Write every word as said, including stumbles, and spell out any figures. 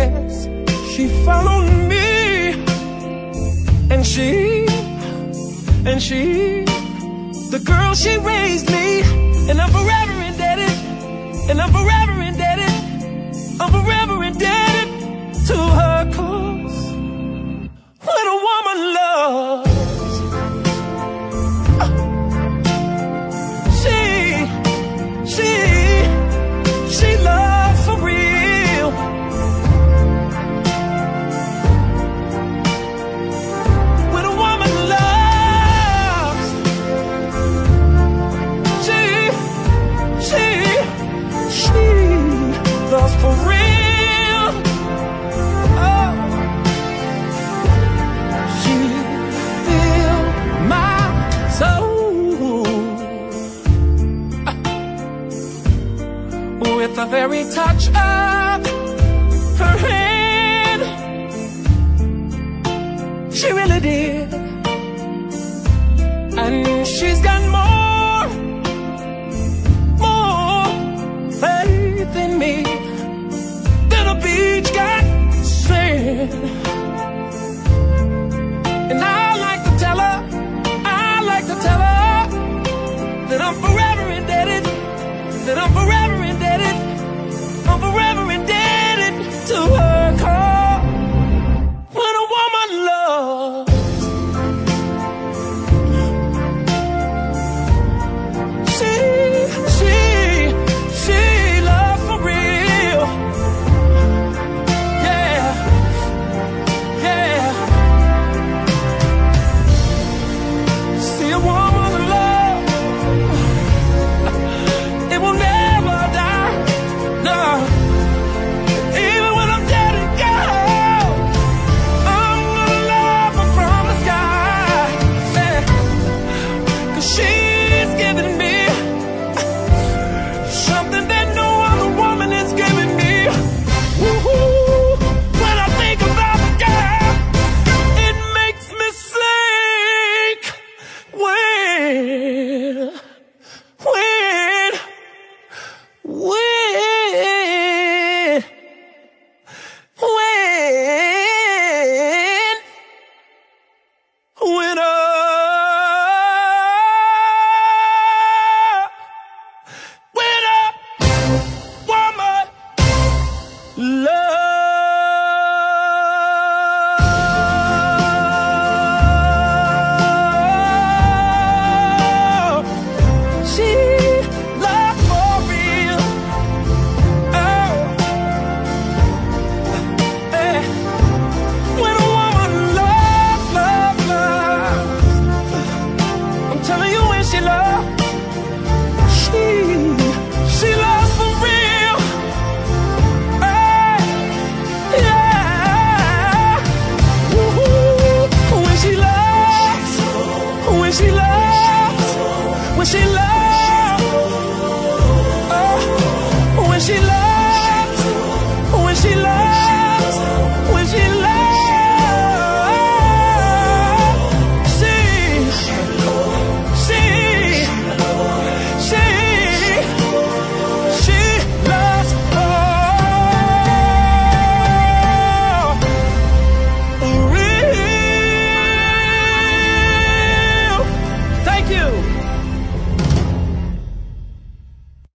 yes, she followed me. And she, and she, the girl, she raised me. And I'm forever indebted, and I'm forever indebted, I'm forever indebted to her. Cause when a woman loves, she, she, she loves for real. When a woman loves, she, she, she loves for real. Oh, she filled my soul with the very touch of